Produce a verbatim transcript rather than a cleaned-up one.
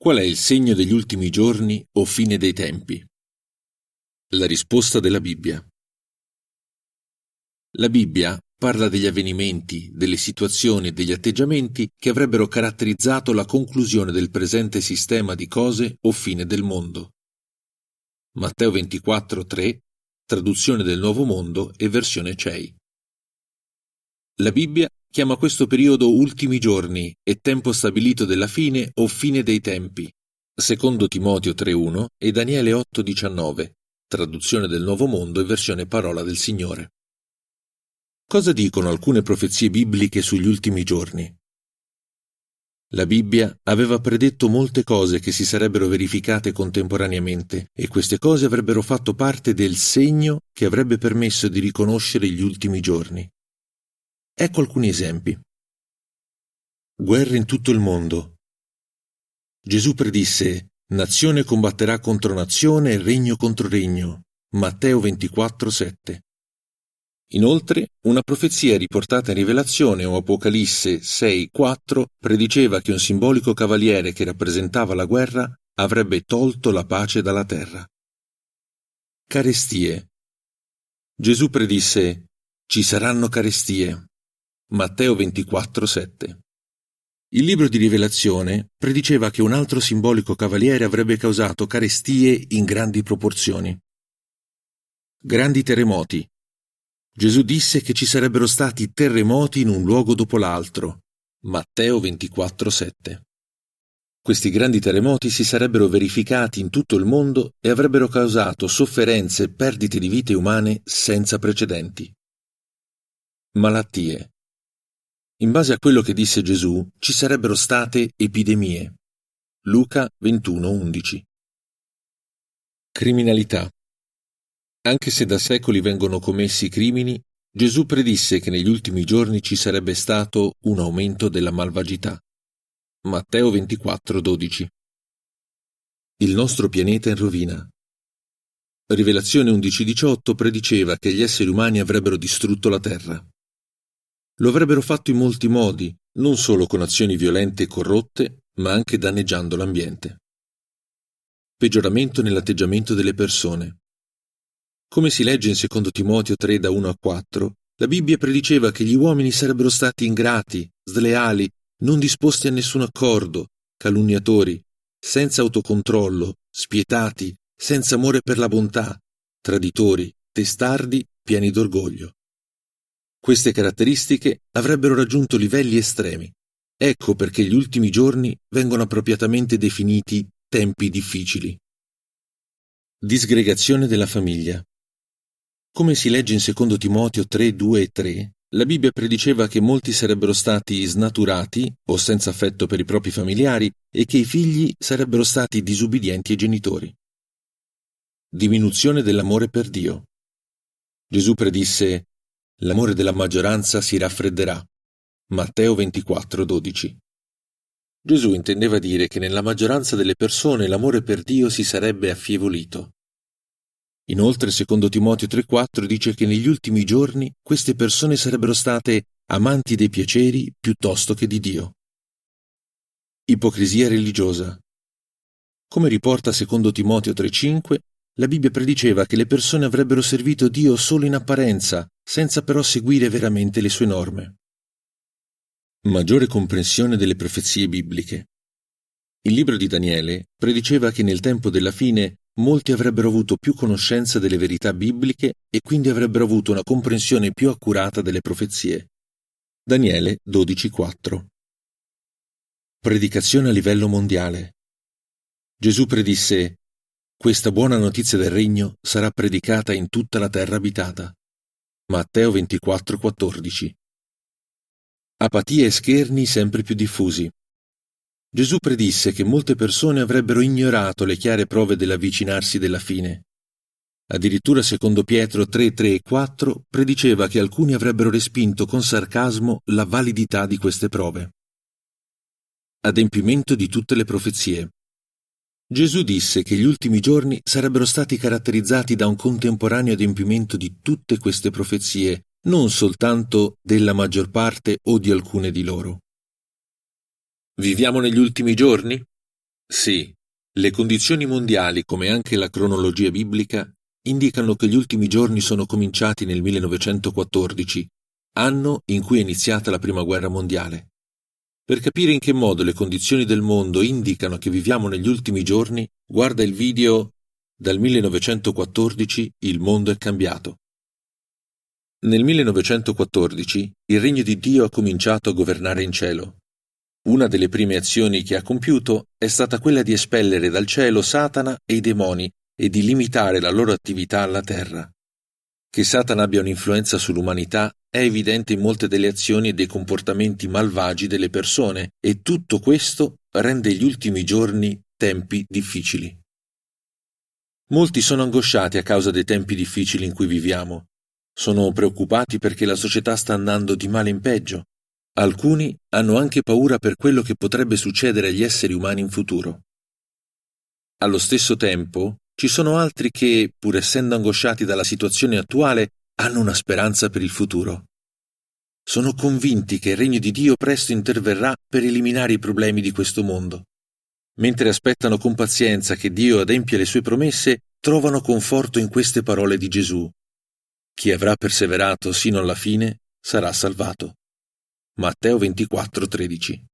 Qual è il segno degli ultimi giorni o fine dei tempi? La risposta della Bibbia. La Bibbia parla degli avvenimenti, delle situazioni e degli atteggiamenti che avrebbero caratterizzato la conclusione del presente sistema di cose o fine del mondo. Matteo ventiquattro tre, traduzione del Nuovo Mondo e versione C E I. La Bibbia chiama questo periodo ultimi giorni e tempo stabilito della fine o fine dei tempi, secondo Timoteo tre uno e Daniele otto diciannove, traduzione del Nuovo Mondo e versione Parola del Signore. Cosa dicono alcune profezie bibliche sugli ultimi giorni? La Bibbia aveva predetto molte cose che si sarebbero verificate contemporaneamente e queste cose avrebbero fatto parte del segno che avrebbe permesso di riconoscere gli ultimi giorni. Ecco alcuni esempi. Guerre in tutto il mondo. Gesù predisse: nazione combatterà contro nazione e regno contro regno. Matteo ventiquattro sette. Inoltre, una profezia riportata in Rivelazione o Apocalisse sei quattro prediceva che un simbolico cavaliere che rappresentava la guerra avrebbe tolto la pace dalla terra. Carestie. Gesù predisse: ci saranno carestie. Matteo ventiquattro sette. Il libro di Rivelazione prediceva che un altro simbolico cavaliere avrebbe causato carestie in grandi proporzioni. Grandi terremoti. Gesù disse che ci sarebbero stati terremoti in un luogo dopo l'altro. Matteo ventiquattro sette. Questi grandi terremoti si sarebbero verificati in tutto il mondo e avrebbero causato sofferenze e perdite di vite umane senza precedenti. Malattie. In base a quello che disse Gesù, ci sarebbero state epidemie. Luca ventuno undici. Criminalità. Anche se da secoli vengono commessi crimini, Gesù predisse che negli ultimi giorni ci sarebbe stato un aumento della malvagità. Matteo ventiquattro dodici. Il nostro pianeta in rovina. Rivelazione undici diciotto prediceva che gli esseri umani avrebbero distrutto la terra. Lo avrebbero fatto in molti modi, non solo con azioni violente e corrotte, ma anche danneggiando l'ambiente. Peggioramento nell'atteggiamento delle persone. Come si legge in secondo Timoteo tre da uno a quattro, la Bibbia prediceva che gli uomini sarebbero stati ingrati, sleali, non disposti a nessun accordo, calunniatori, senza autocontrollo, spietati, senza amore per la bontà, traditori, testardi, pieni d'orgoglio. Queste caratteristiche avrebbero raggiunto livelli estremi. Ecco perché gli ultimi giorni vengono appropriatamente definiti tempi difficili. Disgregazione della famiglia. Come si legge in secondo Timoteo tre due e tre, la Bibbia prediceva che molti sarebbero stati snaturati o senza affetto per i propri familiari e che i figli sarebbero stati disubbidienti ai genitori. Diminuzione dell'amore per Dio. Gesù predisse: l'amore della maggioranza si raffredderà. Matteo ventiquattro dodici. Gesù intendeva dire che nella maggioranza delle persone l'amore per Dio si sarebbe affievolito. Inoltre, secondo Timoteo tre quattro dice che negli ultimi giorni queste persone sarebbero state amanti dei piaceri piuttosto che di Dio. Ipocrisia religiosa. Come riporta secondo Timoteo tre cinque, la Bibbia prediceva che le persone avrebbero servito Dio solo in apparenza, senza però seguire veramente le sue norme. Maggiore comprensione delle profezie bibliche. Il libro di Daniele prediceva che nel tempo della fine molti avrebbero avuto più conoscenza delle verità bibliche e quindi avrebbero avuto una comprensione più accurata delle profezie. Daniele dodici quattro. Predicazione a livello mondiale. Gesù predisse: questa buona notizia del regno sarà predicata in tutta la terra abitata. Matteo ventiquattro quattordici. Apatia e scherni sempre più diffusi. Gesù predisse che molte persone avrebbero ignorato le chiare prove dell'avvicinarsi della fine. Addirittura secondo Pietro tre tre e quattro prediceva che alcuni avrebbero respinto con sarcasmo la validità di queste prove. Adempimento di tutte le profezie. Gesù disse che gli ultimi giorni sarebbero stati caratterizzati da un contemporaneo adempimento di tutte queste profezie, non soltanto della maggior parte o di alcune di loro. Viviamo negli ultimi giorni? Sì, le condizioni mondiali, come anche la cronologia biblica, indicano che gli ultimi giorni sono cominciati nel millenovecentoquattordici, anno in cui è iniziata la Prima Guerra Mondiale. Per capire in che modo le condizioni del mondo indicano che viviamo negli ultimi giorni, guarda il video Dal millenovecentoquattordici il mondo è cambiato. Nel millenovecentoquattordici il regno di Dio ha cominciato a governare in cielo. Una delle prime azioni che ha compiuto è stata quella di espellere dal cielo Satana e i demoni e di limitare la loro attività alla terra. Che Satana abbia un'influenza sull'umanità è evidente in molte delle azioni e dei comportamenti malvagi delle persone, e tutto questo rende gli ultimi giorni tempi difficili. Molti sono angosciati a causa dei tempi difficili in cui viviamo. Sono preoccupati perché la società sta andando di male in peggio. Alcuni hanno anche paura per quello che potrebbe succedere agli esseri umani in futuro. Allo stesso tempo, ci sono altri che, pur essendo angosciati dalla situazione attuale, hanno una speranza per il futuro. Sono convinti che il regno di Dio presto interverrà per eliminare i problemi di questo mondo. Mentre aspettano con pazienza che Dio adempia le sue promesse, trovano conforto in queste parole di Gesù. Chi avrà perseverato sino alla fine sarà salvato. Matteo ventiquattro tredici.